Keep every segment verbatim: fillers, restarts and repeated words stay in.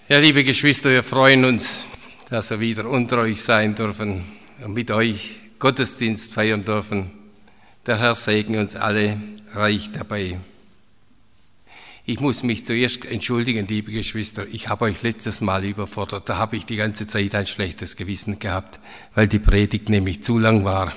Ja, liebe Geschwister, wir freuen uns, dass wir wieder unter euch sein dürfen und mit euch Gottesdienst feiern dürfen. Der Herr segne uns alle reich dabei. Ich muss mich zuerst entschuldigen, liebe Geschwister. Ich habe euch letztes Mal überfordert. Da habe ich die ganze Zeit ein schlechtes Gewissen gehabt, weil die Predigt nämlich zu lang war.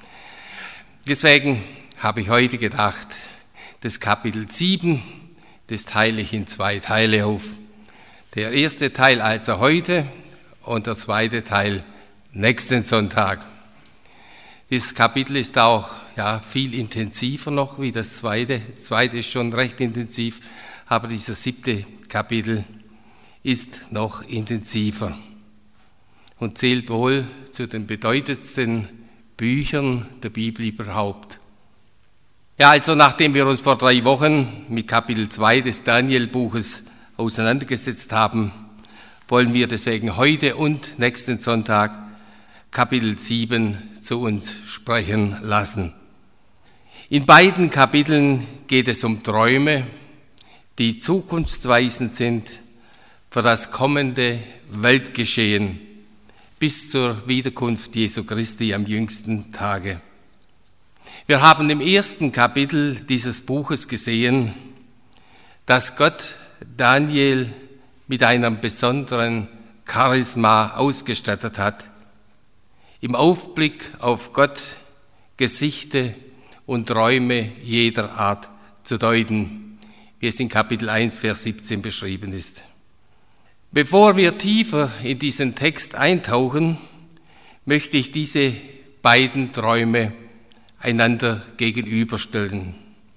Deswegen habe ich heute gedacht, das Kapitel sieben, das teile ich in zwei Teile auf. Der erste Teil also heute und der zweite Teil nächsten Sonntag. Dieses Kapitel ist auch ja, viel intensiver noch wie das zweite. Das zweite ist schon recht intensiv, aber dieses siebte Kapitel ist noch intensiver und zählt wohl zu den bedeutendsten Büchern der Bibel überhaupt. Ja, also nachdem wir uns vor drei Wochen mit Kapitel zwei des Daniel-Buches auseinandergesetzt haben, wollen wir deswegen heute und nächsten Sonntag Kapitel sieben zu uns sprechen lassen. In beiden Kapiteln geht es um Träume, die zukunftsweisend sind für das kommende Weltgeschehen bis zur Wiederkunft Jesu Christi am jüngsten Tage. Wir haben im ersten Kapitel dieses Buches gesehen, dass Gott Daniel mit einem besonderen Charisma ausgestattet hat, im Aufblick auf Gott Gesichte und Träume jeder Art zu deuten, wie es in Kapitel eins, Vers siebzehn beschrieben ist. Bevor wir tiefer in diesen Text eintauchen, möchte ich diese beiden Träume einander gegenüberstellen.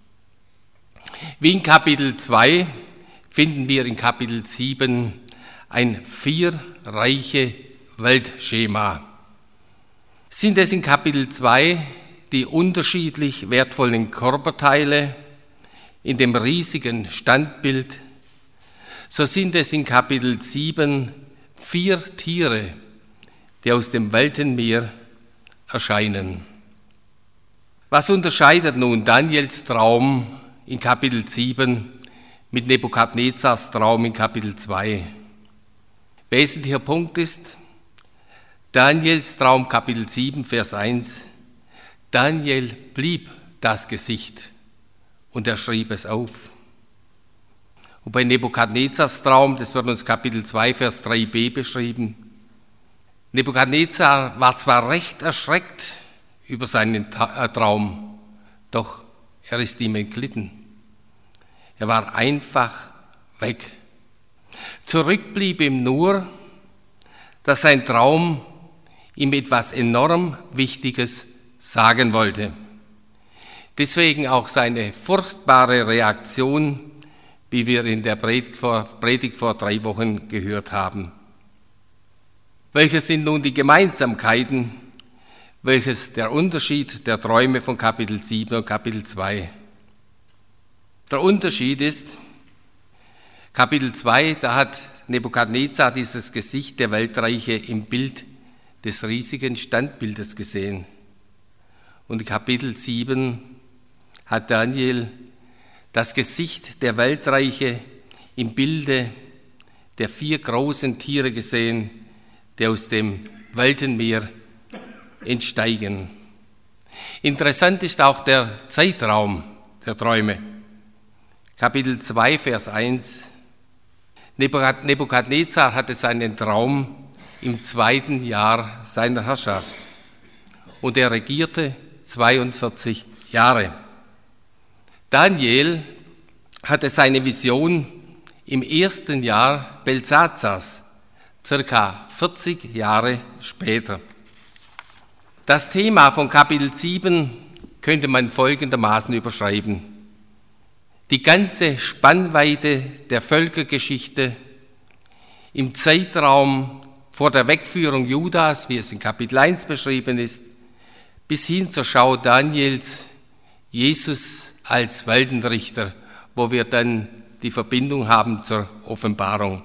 Wie in Kapitel zwei finden wir in Kapitel sieben ein vierreiche Weltschema. Sind es in Kapitel zwei die unterschiedlich wertvollen Körperteile in dem riesigen Standbild, so sind es in Kapitel sieben vier Tiere, die aus dem Weltenmeer erscheinen. Was unterscheidet nun Daniels Traum in Kapitel sieben mit Nebukadnezars Traum in Kapitel zwei? Wesentlicher Punkt ist, Daniels Traum Kapitel sieben, Vers eins, Daniel blieb das Gesicht und er schrieb es auf. Und bei Nebukadnezars Traum, das wird uns Kapitel zwei, Vers drei b beschrieben, Nebukadnezar war zwar recht erschreckt über seinen Traum, doch er ist ihm entglitten. Er war einfach weg. Zurück blieb ihm nur, dass sein Traum ihm etwas enorm Wichtiges sagen wollte. Deswegen auch seine furchtbare Reaktion, wie wir in der Predigt vor, Predigt vor drei Wochen gehört haben. Welche sind nun die Gemeinsamkeiten, welches der Unterschied der Träume von Kapitel sieben und Kapitel zwei? Der Unterschied ist, Kapitel zwei, da hat Nebukadnezar dieses Gesicht der Weltreiche im Bild des riesigen Standbildes gesehen. Und in Kapitel sieben hat Daniel das Gesicht der Weltreiche im Bilde der vier großen Tiere gesehen, die aus dem Weltenmeer entsteigen. Interessant ist auch der Zeitraum der Träume. Kapitel zwei, Vers eins. Nebukadnezar hatte seinen Traum im zweiten Jahr seiner Herrschaft und er regierte zweiundvierzig Jahre. Daniel hatte seine Vision im ersten Jahr Belsazars, circa vierzig Jahre später. Das Thema von Kapitel sieben könnte man folgendermaßen überschreiben: Die ganze Spannweite der Völkergeschichte im Zeitraum vor der Wegführung Judas, wie es in Kapitel eins beschrieben ist, bis hin zur Schau Daniels, Jesus als Weltenrichter, wo wir dann die Verbindung haben zur Offenbarung.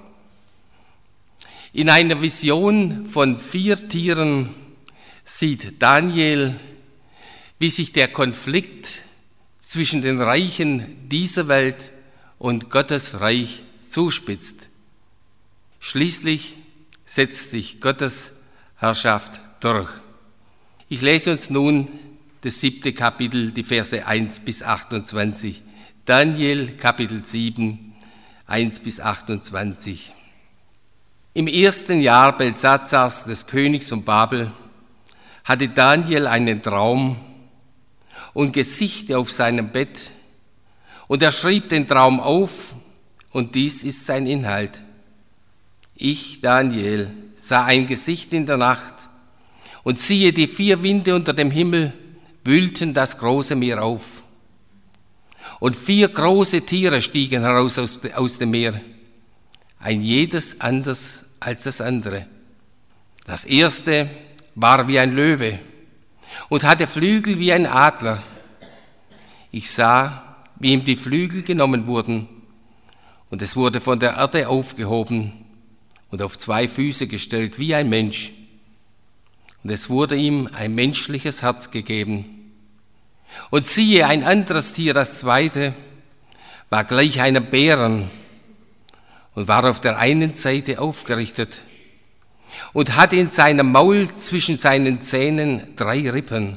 In einer Vision von vier Tieren sieht Daniel, wie sich der Konflikt zwischen den Reichen dieser Welt und Gottes Reich zuspitzt. Schließlich setzt sich Gottes Herrschaft durch. Ich lese uns nun das siebte Kapitel, die Verse eins bis achtundzwanzig. Daniel, Kapitel sieben, eins bis achtundzwanzig. Im ersten Jahr Belsatzars, des Königs von Babel, hatte Daniel einen Traum und Gesichter auf seinem Bett, und er schrieb den Traum auf, und dies ist sein Inhalt. Ich, Daniel, sah ein Gesicht in der Nacht, und siehe, die vier Winde unter dem Himmel wühlten das große Meer auf. Und vier große Tiere stiegen heraus aus, aus dem Meer, ein jedes anders als das andere. Das erste war wie ein Löwe und hatte Flügel wie ein Adler. Ich sah, wie ihm die Flügel genommen wurden, und es wurde von der Erde aufgehoben und auf zwei Füße gestellt wie ein Mensch. Und es wurde ihm ein menschliches Herz gegeben. Und siehe, ein anderes Tier, das zweite, war gleich einem Bären und war auf der einen Seite aufgerichtet und hatte in seinem Maul zwischen seinen Zähnen drei Rippen.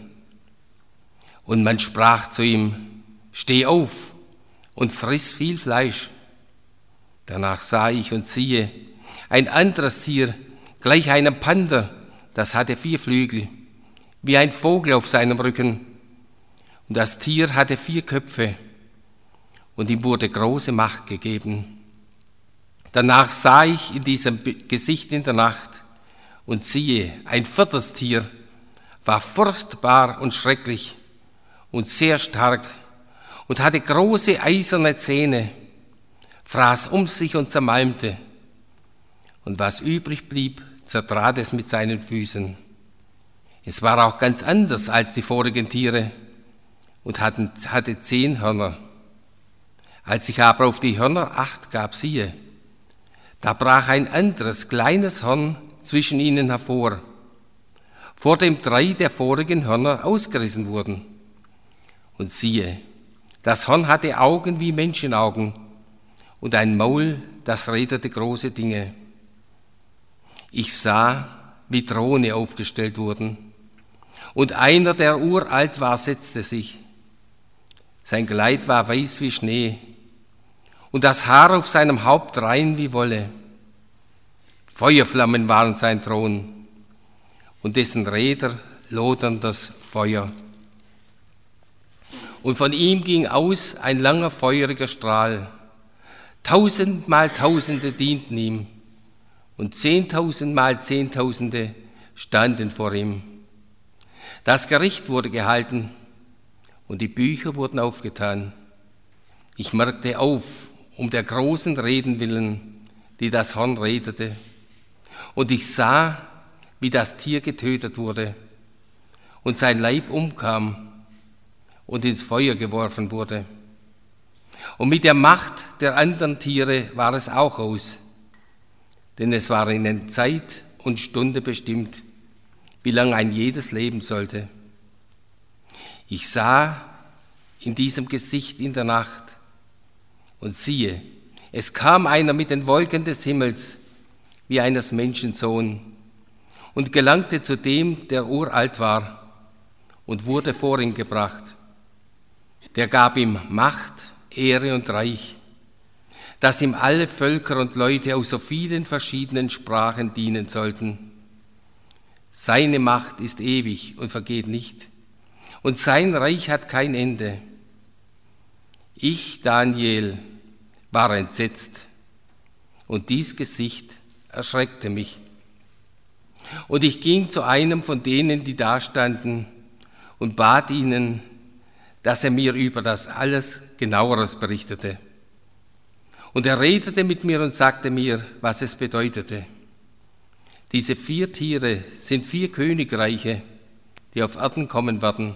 Und man sprach zu ihm: Steh auf und friss viel Fleisch. Danach sah ich und siehe, ein anderes Tier, gleich einem Panther, das hatte vier Flügel, wie ein Vogel auf seinem Rücken. Und das Tier hatte vier Köpfe, und ihm wurde große Macht gegeben. Danach sah ich in diesem Gesicht in der Nacht, und siehe, ein viertes Tier, war furchtbar und schrecklich und sehr stark und hatte große eiserne Zähne, fraß um sich und zermalmte, und was übrig blieb, zertrat es mit seinen Füßen. Es war auch ganz anders als die vorigen Tiere und hatten, hatte zehn Hörner. Als ich aber auf die Hörner acht gab, siehe, da brach ein anderes, kleines Horn zwischen ihnen hervor, vor dem drei der vorigen Hörner ausgerissen wurden. Und siehe, das Horn hatte Augen wie Menschenaugen und ein Maul, das redete große Dinge. Ich sah, wie Throne aufgestellt wurden, und einer, der uralt war, setzte sich. Sein Kleid war weiß wie Schnee, und das Haar auf seinem Haupt rein wie Wolle. Feuerflammen waren sein Thron, und dessen Räder loderndes Feuer. Und von ihm ging aus ein langer feuriger Strahl. Tausendmal Tausende dienten ihm, und zehntausendmal Zehntausende standen vor ihm. Das Gericht wurde gehalten, und die Bücher wurden aufgetan. Ich merkte auf, um der großen Reden willen, die das Horn redete. Und ich sah, wie das Tier getötet wurde, und sein Leib umkam und ins Feuer geworfen wurde. Und mit der Macht der anderen Tiere war es auch aus, denn es war ihnen Zeit und Stunde bestimmt, wie lange ein jedes leben sollte. Ich sah in diesem Gesicht in der Nacht, und siehe, es kam einer mit den Wolken des Himmels, wie eines Menschen Sohn, und gelangte zu dem, der uralt war, und wurde vor ihn gebracht. Der gab ihm Macht, Ehre und Reich, dass ihm alle Völker und Leute aus so vielen verschiedenen Sprachen dienen sollten. Seine Macht ist ewig und vergeht nicht, und sein Reich hat kein Ende. Ich, Daniel, war entsetzt, und dies Gesicht erschreckte mich. Und ich ging zu einem von denen, die da standen, und bat ihnen, dass er mir über das alles Genaueres berichtete. Und er redete mit mir und sagte mir, was es bedeutete. Diese vier Tiere sind vier Königreiche, die auf Erden kommen werden.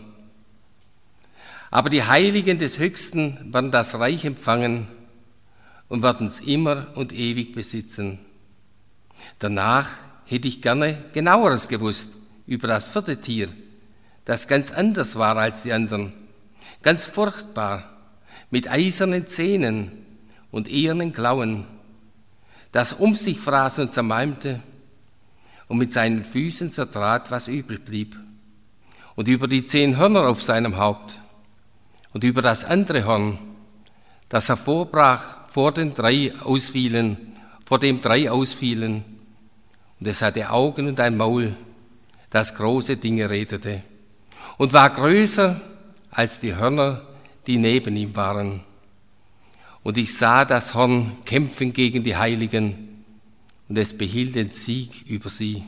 Aber die Heiligen des Höchsten werden das Reich empfangen und werden es immer und ewig besitzen. Danach hätte ich gerne Genaueres gewusst über das vierte Tier, das ganz anders war als die anderen, ganz furchtbar, mit eisernen Zähnen und ehernen Klauen, das um sich fraß und zermalmte und mit seinen Füßen zertrat, was übrig blieb. Und über die zehn Hörner auf seinem Haupt und über das andere Horn, das hervorbrach vor den drei ausfielen, vor dem drei ausfielen. Und es hatte Augen und ein Maul, das große Dinge redete, und war größer als die Hörner, die neben ihm waren. Und ich sah das Horn kämpfen gegen die Heiligen, und es behielt den Sieg über sie,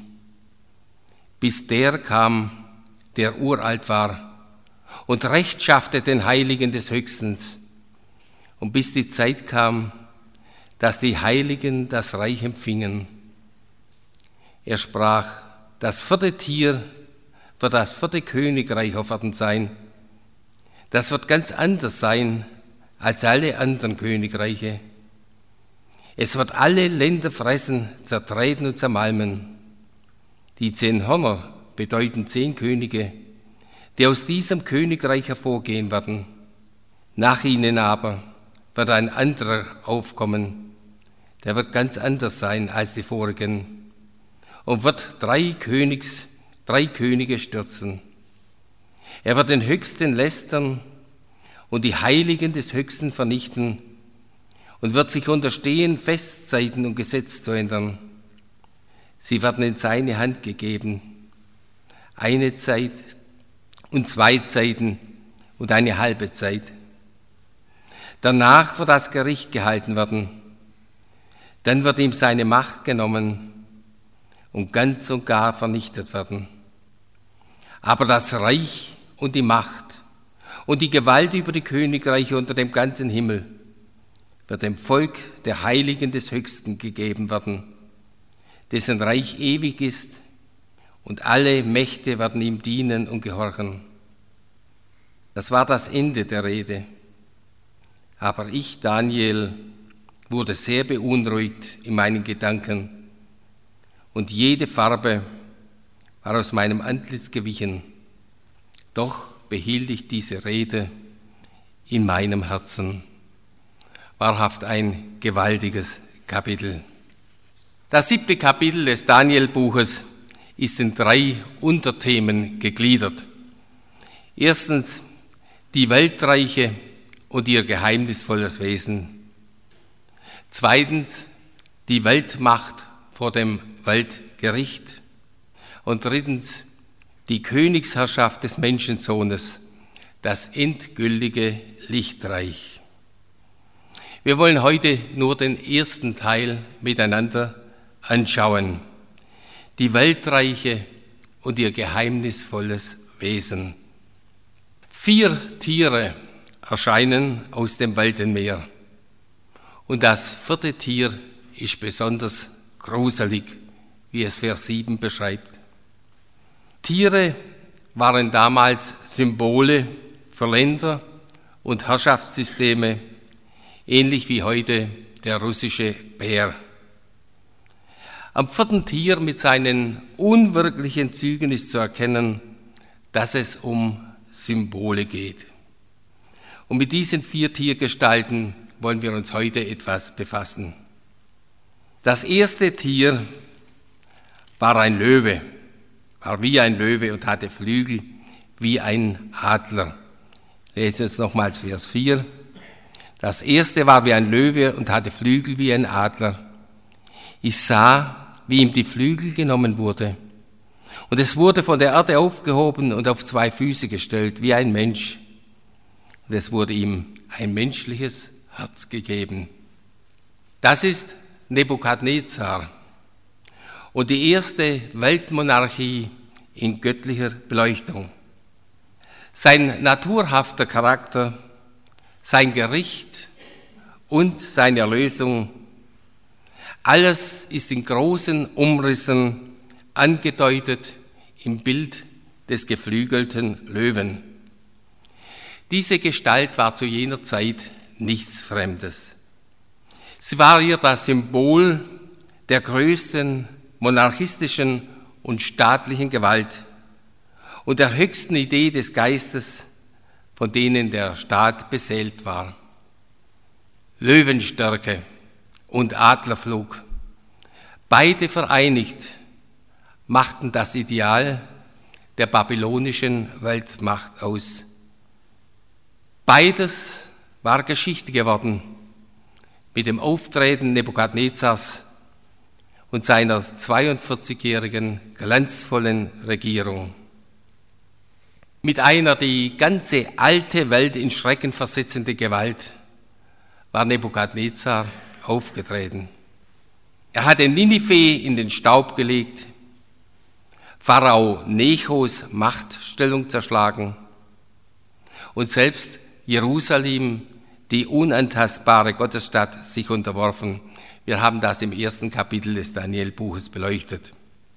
bis der kam, der uralt war, und Recht schaffte den Heiligen des Höchsten, und bis die Zeit kam, dass die Heiligen das Reich empfingen. Er sprach, das vierte Tier wird das vierte Königreich auf Erden sein. Das wird ganz anders sein als alle anderen Königreiche. Es wird alle Länder fressen, zertreten und zermalmen. Die zehn Hörner bedeuten zehn Könige, die aus diesem Königreich hervorgehen werden. Nach ihnen aber wird ein anderer aufkommen, der wird ganz anders sein als die vorigen und wird drei, Königs, drei Könige stürzen. Er wird den Höchsten lästern und die Heiligen des Höchsten vernichten und wird sich unterstehen, Festzeiten und Gesetz zu ändern. Sie werden in seine Hand gegeben, eine Zeit und zwei Zeiten und eine halbe Zeit. Danach wird das Gericht gehalten werden. Dann wird ihm seine Macht genommen und ganz und gar vernichtet werden. Aber das Reich und die Macht und die Gewalt über die Königreiche unter dem ganzen Himmel wird dem Volk der Heiligen des Höchsten gegeben werden, dessen Reich ewig ist, und alle Mächte werden ihm dienen und gehorchen. Das war das Ende der Rede. Aber ich, Daniel, wurde sehr beunruhigt in meinen Gedanken, und jede Farbe war aus meinem Antlitz gewichen. Doch behielt ich diese Rede in meinem Herzen. Wahrhaft ein gewaltiges Kapitel. Das siebte Kapitel des Daniel-Buches ist in drei Unterthemen gegliedert. Erstens die Weltreiche und ihr geheimnisvolles Wesen. Zweitens die Weltmacht vor dem Weltgericht. Und drittens die Königsherrschaft des Menschensohnes, das endgültige Lichtreich. Wir wollen heute nur den ersten Teil miteinander anschauen. Die Weltreiche und ihr geheimnisvolles Wesen. Vier Tiere erscheinen aus dem Weltenmeer. Und das vierte Tier ist besonders gruselig, wie es Vers sieben beschreibt. Tiere waren damals Symbole für Länder und Herrschaftssysteme, ähnlich wie heute der russische Bär. Am vierten Tier mit seinen unwirklichen Zügen ist zu erkennen, dass es um Symbole geht. Und mit diesen vier Tiergestalten wollen wir uns heute etwas befassen. Das erste Tier war ein Löwe, war wie ein Löwe und hatte Flügel wie ein Adler. Lesen wir uns nochmals Vers vier. Das erste war wie ein Löwe und hatte Flügel wie ein Adler. Ich sah, wie ihm die Flügel genommen wurde. Und es wurde von der Erde aufgehoben und auf zwei Füße gestellt, wie ein Mensch. Und es wurde ihm ein menschliches Herz gegeben. Das ist Nebukadnezar und die erste Weltmonarchie in göttlicher Beleuchtung. Sein naturhafter Charakter, sein Gericht und seine Erlösung, alles ist in großen Umrissen angedeutet im Bild des geflügelten Löwen. Diese Gestalt war zu jener Zeit nichts Fremdes. Sie war ihr das Symbol der größten monarchistischen und staatlichen Gewalt und der höchsten Idee des Geistes, von denen der Staat beseelt war. Löwenstärke und Adlerflug, Beide vereinigt machten das Ideal der babylonischen Weltmacht aus. Beides war Geschichte geworden mit dem Auftreten Nebukadnezars und seiner zweiundvierzigjährigen glanzvollen Regierung. Mit einer die ganze alte Welt in Schrecken versetzende Gewalt war Nebukadnezar aufgetreten. Er hatte Ninive in den Staub gelegt, Pharao Nechos Machtstellung zerschlagen und selbst Jerusalem, die unantastbare Gottesstadt, sich unterworfen. Wir haben das im ersten Kapitel des Daniel-Buches beleuchtet.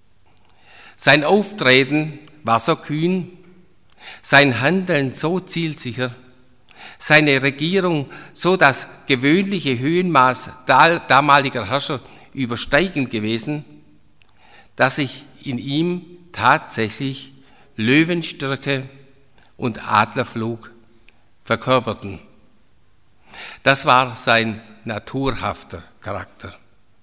Sein Auftreten war so kühn, sein Handeln so zielsicher, seine Regierung so das gewöhnliche Höhenmaß damaliger Herrscher übersteigend gewesen, dass sich in ihm tatsächlich Löwenstärke und Adlerflug verkörperten. Das war sein naturhafter Charakter.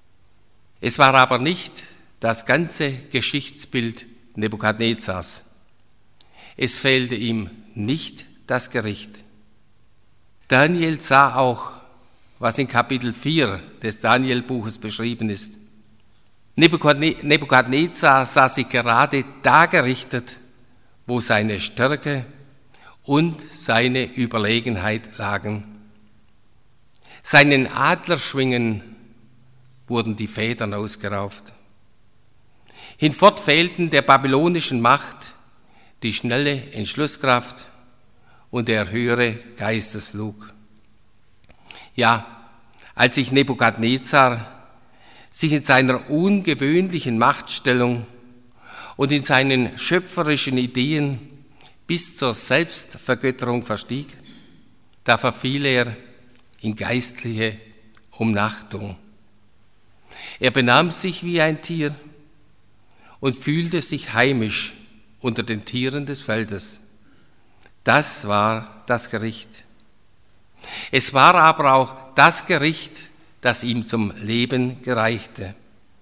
Es war aber nicht das ganze Geschichtsbild Nebukadnezars. Es fehlte ihm nicht das Gericht. Daniel sah auch, was in Kapitel vier des Daniel-Buches beschrieben ist. Nebukadnezar sah sich gerade da gerichtet, wo seine Stärke und seine Überlegenheit lagen. Seinen Adlerschwingen wurden die Federn ausgerauft. Hinfort fehlten der babylonischen Macht die schnelle Entschlusskraft und der höhere Geistesflug. Ja, als sich Nebukadnezar sich in seiner ungewöhnlichen Machtstellung und in seinen schöpferischen Ideen bis zur Selbstvergötterung verstieg, da verfiel er in geistliche Umnachtung. Er benahm sich wie ein Tier und fühlte sich heimisch unter den Tieren des Feldes. Das war das Gericht. Es war aber auch das Gericht, das ihm zum Leben gereichte.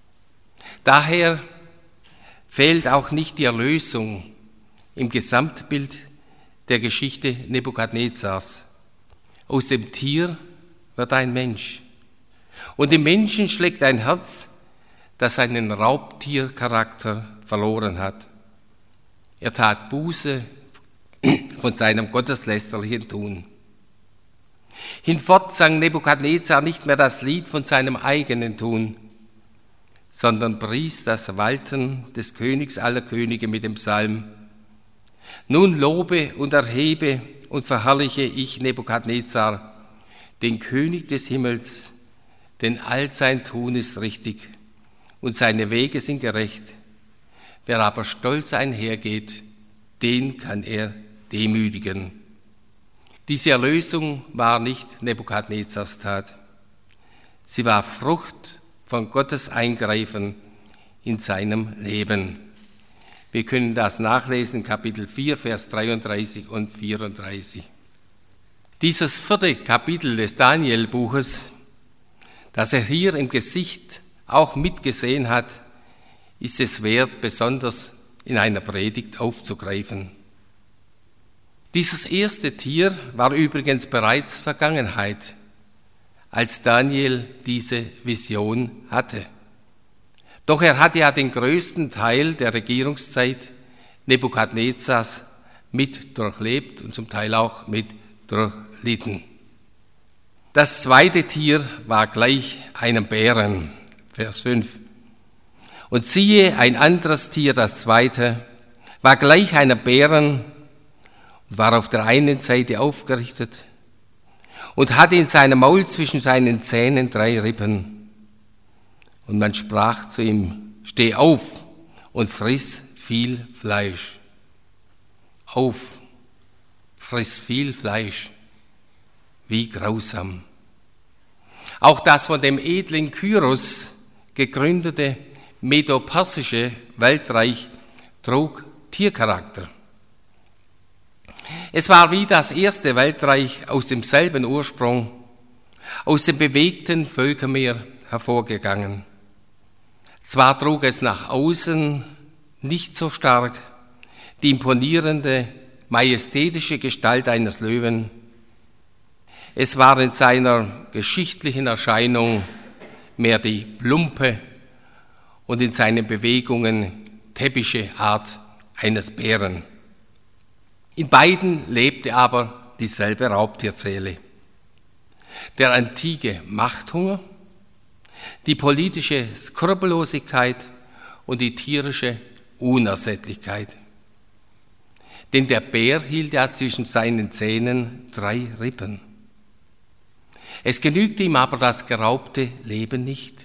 Daher fehlt auch nicht die Erlösung im Gesamtbild der Geschichte Nebukadnezars. Aus dem Tier wird ein Mensch. Und im Menschen schlägt ein Herz, das seinen Raubtiercharakter verloren hat. Er tat Buße von seinem gotteslästerlichen Tun. Hinfort sang Nebukadnezar nicht mehr das Lied von seinem eigenen Tun, sondern pries das Walten des Königs aller Könige mit dem Psalm: Nun lobe und erhebe und verherrliche ich Nebukadnezar, den König des Himmels, denn all sein Tun ist richtig und seine Wege sind gerecht. Wer aber stolz einhergeht, den kann er demütigen. Diese Erlösung war nicht Nebukadnezars Tat. Sie war Frucht von Gottes Eingreifen in seinem Leben. Wir können das nachlesen, Kapitel vier, Vers dreiunddreißig und vierunddreißig. Dieses vierte Kapitel des Daniel-Buches, das er hier im Gesicht auch mitgesehen hat, ist es wert, besonders in einer Predigt aufzugreifen. Dieses erste Tier war übrigens bereits Vergangenheit, als Daniel diese Vision hatte. Doch er hatte ja den größten Teil der Regierungszeit Nebukadnezars mit durchlebt und zum Teil auch mit durchlitten. Das zweite Tier war gleich einem Bären, Vers fünf. Und siehe, ein anderes Tier, das zweite, war gleich einem Bären und war auf der einen Seite aufgerichtet und hatte in seinem Maul zwischen seinen Zähnen drei Rippen. Und man sprach zu ihm: Steh auf und friss viel Fleisch. Auf, friss viel Fleisch. Wie grausam. Auch das von dem edlen Kyros gegründete medo-persische Weltreich trug Tiercharakter. Es war wie das erste Weltreich aus demselben Ursprung, aus dem bewegten Völkermeer hervorgegangen. Zwar trug es nach außen nicht so stark die imponierende, majestätische Gestalt eines Löwen, es war in seiner geschichtlichen Erscheinung mehr die plumpe und in seinen Bewegungen täppische Art eines Bären. In beiden lebte aber dieselbe Raubtierseele. Der antike Machthunger, die politische Skrupellosigkeit und die tierische Unersättlichkeit. Denn der Bär hielt ja zwischen seinen Zähnen drei Rippen. Es genügte ihm aber das geraubte Leben nicht.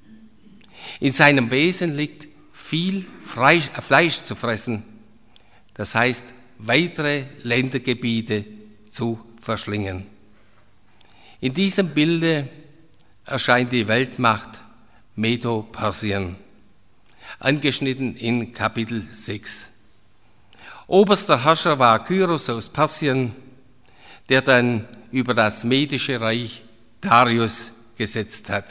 In seinem Wesen liegt viel Fleisch zu fressen, das heißt weitere Ländergebiete zu verschlingen. In diesem Bilde erscheint die Weltmacht Medo-Persien, angeschnitten in Kapitel sechs. Oberster Herrscher war Kyros aus Persien, der dann über das medische Reich Darius gesetzt hat.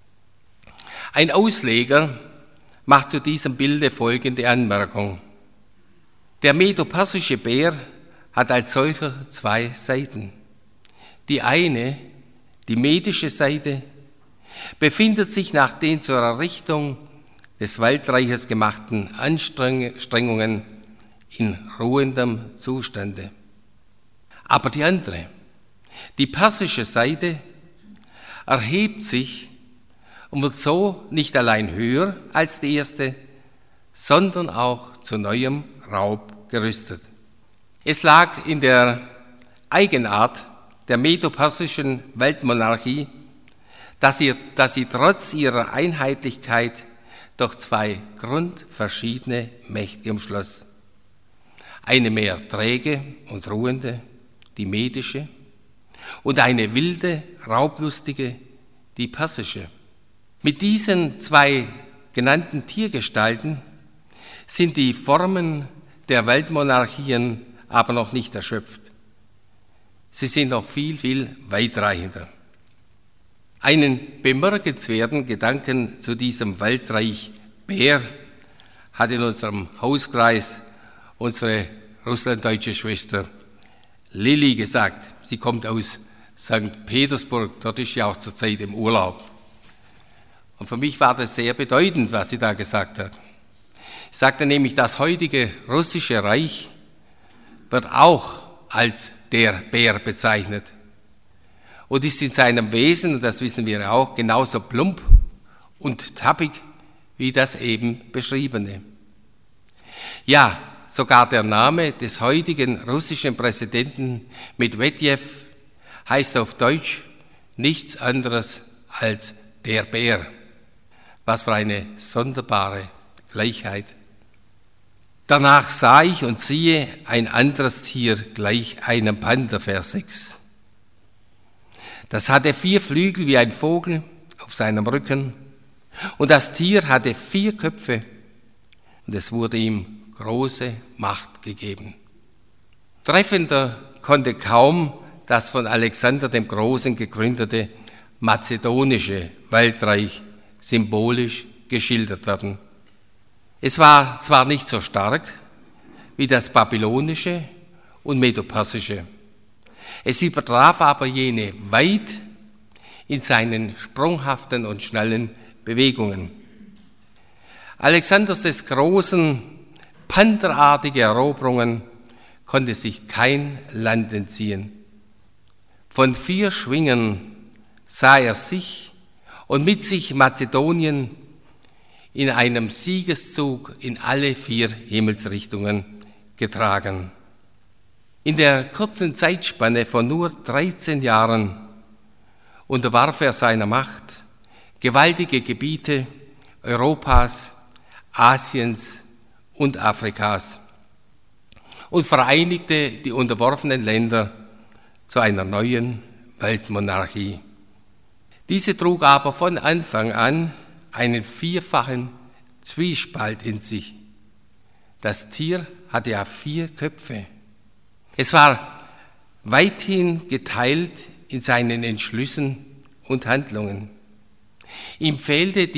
Ein Ausleger macht zu diesem Bilde folgende Anmerkung. Der medo-persische Bär hat als solcher zwei Seiten. Die eine, die medische Seite, befindet sich nach den zur Errichtung des Waldreiches gemachten Anstrengungen in ruhendem Zustande. Aber die andere, die persische Seite, erhebt sich und wird so nicht allein höher als die erste, sondern auch zu neuem Raub gerüstet. Es lag in der Eigenart der medo-persischen Weltmonarchie, dass sie, dass sie trotz ihrer Einheitlichkeit doch zwei grundverschiedene Mächte umschloss. Eine mehr träge und ruhende, die medische, und eine wilde, raublustige, die persische. Mit diesen zwei genannten Tiergestalten sind die Formen der Weltmonarchien aber noch nicht erschöpft. Sie sind noch viel, viel weitreichender. Einen bemerkenswerten Gedanken zu diesem Waldreich Bär hat in unserem Hauskreis unsere russlanddeutsche Schwester Lilly gesagt. Sie kommt aus Sankt Petersburg, dort ist sie auch zurzeit im Urlaub. Und für mich war das sehr bedeutend, was sie da gesagt hat. Sie sagte nämlich, das heutige russische Reich wird auch als der Bär bezeichnet und ist in seinem Wesen, und das wissen wir auch, genauso plump und tappig wie das eben beschriebene. Ja, sogar der Name des heutigen russischen Präsidenten Medwedew heißt auf Deutsch nichts anderes als der Bär. Was für eine sonderbare Gleichheit. Danach sah ich und siehe ein anderes Tier gleich einem Panther, Vers sechs. Das hatte vier Flügel wie ein Vogel auf seinem Rücken, und das Tier hatte vier Köpfe, und es wurde ihm große Macht gegeben. Treffender konnte kaum das von Alexander dem Großen gegründete mazedonische Waldreich symbolisch geschildert werden. Es war zwar nicht so stark wie das babylonische und medo-persische, es übertraf aber jene weit in seinen sprunghaften und schnellen Bewegungen. Alexanders des Großen pantherartige Eroberungen konnte sich kein Land entziehen. Von vier Schwingen sah er sich und mit sich Mazedonien in einem Siegeszug in alle vier Himmelsrichtungen getragen. In der kurzen Zeitspanne von nur dreizehn Jahren unterwarf er seiner Macht gewaltige Gebiete Europas, Asiens und Afrikas und vereinigte die unterworfenen Länder zu einer neuen Weltmonarchie. Diese trug aber von Anfang an einen vierfachen Zwiespalt in sich. Das Tier hatte ja vier Köpfe. Es war weithin geteilt in seinen Entschlüssen und Handlungen. Ihm fehlte die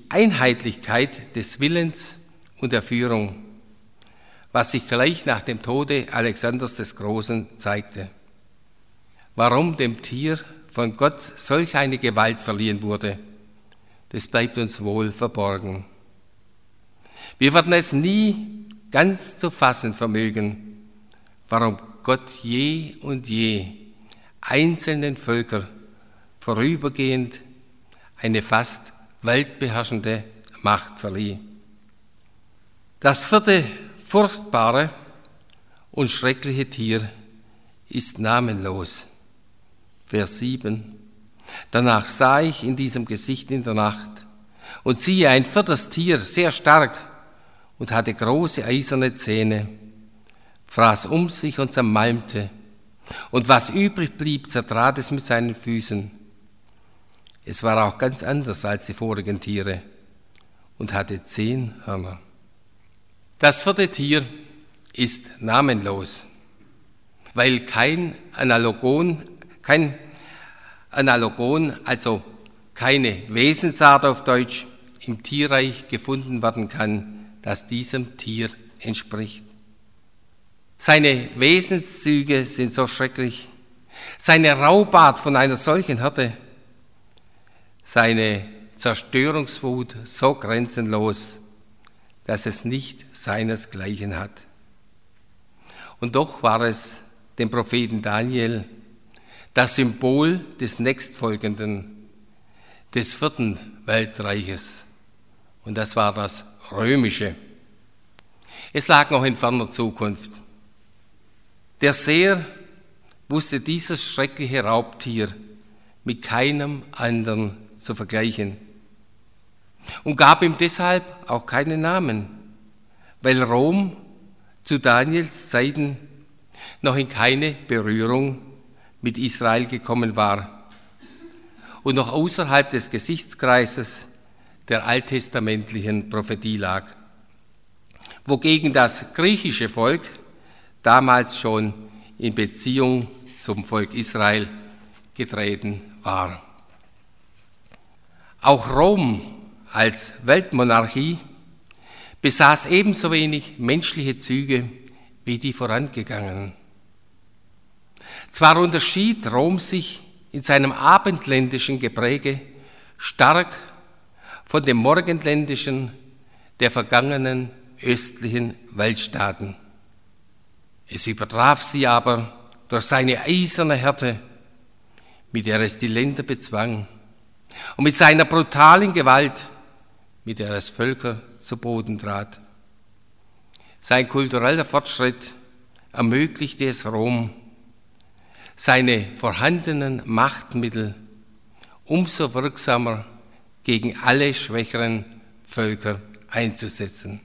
Einheitlichkeit des Willens und der Führung, was sich gleich nach dem Tode Alexanders des Großen zeigte. Warum dem Tier von Gott solch eine Gewalt verliehen wurde, das bleibt uns wohl verborgen. Wir werden es nie ganz zu fassen vermögen, warum Gott je und je einzelnen Völkern vorübergehend eine fast weltbeherrschende Macht verlieh. Das vierte furchtbare und schreckliche Tier ist namenlos. Vers sieben. Danach sah ich in diesem Gesicht in der Nacht und siehe ein viertes Tier, sehr stark und hatte große eiserne Zähne, fraß um sich und zermalmte, und was übrig blieb, zertrat es mit seinen Füßen. Es war auch ganz anders als die vorigen Tiere und hatte zehn Hörner. Das vierte Tier ist namenlos, weil kein Analogon, kein Analogon, also keine Wesensart auf Deutsch, im Tierreich gefunden werden kann, das diesem Tier entspricht. Seine Wesenszüge sind so schrecklich, seine Raubart von einer solchen Härte, seine Zerstörungswut so grenzenlos, dass es nicht seinesgleichen hat. Und doch war es dem Propheten Daniel das Symbol des nächstfolgenden, des vierten Weltreiches. Und das war das römische. Es lag noch in ferner Zukunft. Der Seher wusste dieses schreckliche Raubtier mit keinem anderen zu vergleichen und gab ihm deshalb auch keinen Namen, weil Rom zu Daniels Zeiten noch in keine Berührung mit Israel gekommen war und noch außerhalb des Gesichtskreises der alttestamentlichen Prophetie lag, wogegen das griechische Volk damals schon in Beziehung zum Volk Israel getreten war. Auch Rom als Weltmonarchie besaß ebenso wenig menschliche Züge wie die vorangegangenen. Zwar unterschied Rom sich in seinem abendländischen Gepräge stark von dem morgenländischen der vergangenen östlichen Weltstaaten. Es übertraf sie aber durch seine eiserne Härte, mit der es die Länder bezwang, und mit seiner brutalen Gewalt, mit der es Völker zu Boden trat. Sein kultureller Fortschritt ermöglichte es Rom, seine vorhandenen Machtmittel umso wirksamer gegen alle schwächeren Völker einzusetzen.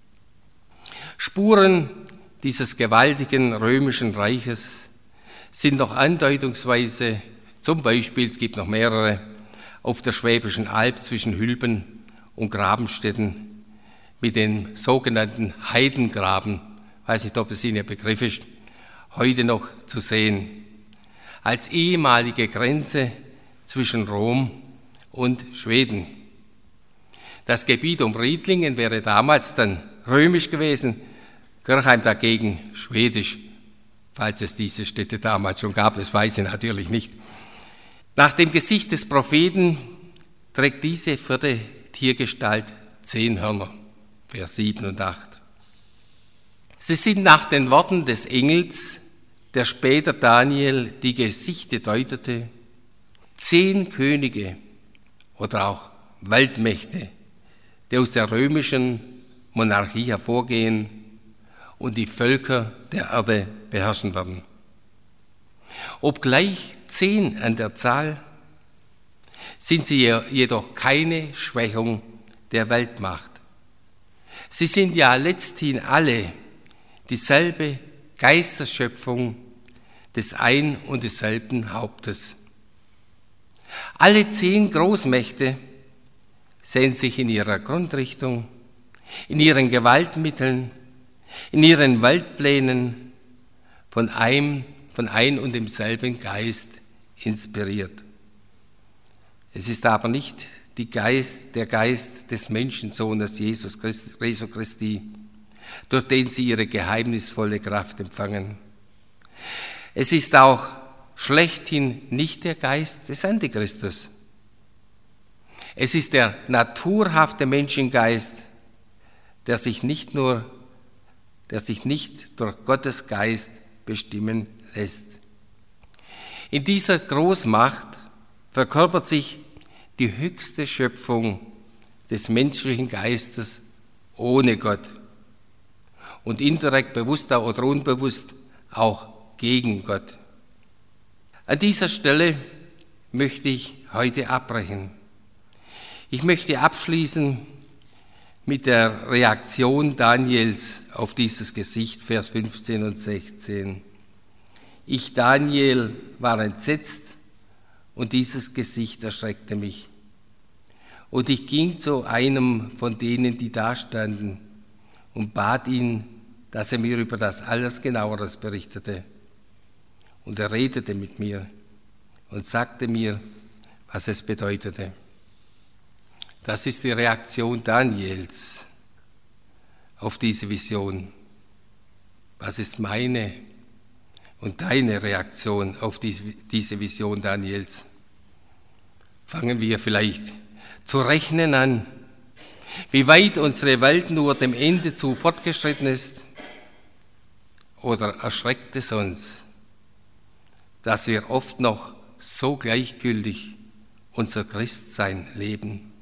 Spuren dieses gewaltigen römischen Reiches sind noch andeutungsweise, zum Beispiel, es gibt noch mehrere, auf der Schwäbischen Alb zwischen Hülben und Grabenstetten mit den sogenannten Heidengraben, weiß nicht, ob das Ihnen ein Begriff ist, heute noch zu sehen, als ehemalige Grenze zwischen Rom und Schweden. Das Gebiet um Riedlingen wäre damals dann römisch gewesen, Kirchheim dagegen schwedisch, falls es diese Städte damals schon gab, das weiß ich natürlich nicht. Nach dem Gesicht des Propheten trägt diese vierte Tiergestalt zehn Hörner, Vers sieben und acht. Sie sind nach den Worten des Engels, der später Daniel die Gesichte deutete, zehn Könige oder auch Weltmächte, die aus der römischen Monarchie hervorgehen und die Völker der Erde beherrschen werden. Obgleich zehn an der Zahl, sind sie jedoch keine Schwächung der Weltmacht. Sie sind ja letzthin alle dieselbe Geisterschöpfung des ein und desselben Hauptes. Alle zehn Großmächte sehen sich in ihrer Grundrichtung, in ihren Gewaltmitteln, in ihren Weltplänen von einem, von ein und demselben Geist inspiriert. Es ist aber nicht die Geist, der Geist des Menschensohnes Jesus Christi, Jesu Christi, durch den sie ihre geheimnisvolle Kraft empfangen. Es ist auch schlechthin nicht der Geist des Antichristus. Es ist der naturhafte Menschengeist, der sich nicht nur, der sich nicht durch Gottes Geist bestimmen lässt. In dieser Großmacht verkörpert sich die höchste Schöpfung des menschlichen Geistes ohne Gott und indirekt, bewusst oder unbewusst, auch gegen Gott. An dieser Stelle möchte ich heute abbrechen. Ich möchte abschließen mit der Reaktion Daniels auf dieses Gesicht, Vers fünfzehn und sechzehn. Ich, Daniel, war entsetzt und dieses Gesicht erschreckte mich. Und ich ging zu einem von denen, die da standen, und bat ihn, dass er mir über das alles Genaueres berichtete. Und er redete mit mir und sagte mir, was es bedeutete. Das ist die Reaktion Daniels auf diese Vision. Was ist meine und deine Reaktion auf diese Vision Daniels? Fangen wir vielleicht zu rechnen an, wie weit unsere Weltenuhr dem Ende zu fortgeschritten ist? Oder erschreckt es uns, dass wir oft noch so gleichgültig unser Christsein leben?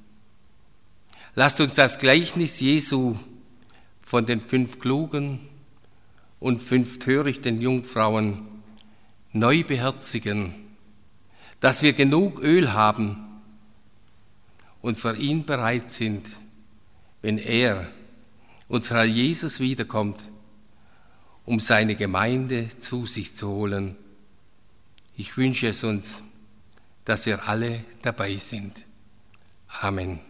Lasst uns das Gleichnis Jesu von den fünf klugen und fünf törichten Jungfrauen neu beherzigen, dass wir genug Öl haben und für ihn bereit sind, wenn er, unser Herr Jesus, wiederkommt, um seine Gemeinde zu sich zu holen. Ich wünsche es uns, dass wir alle dabei sind. Amen.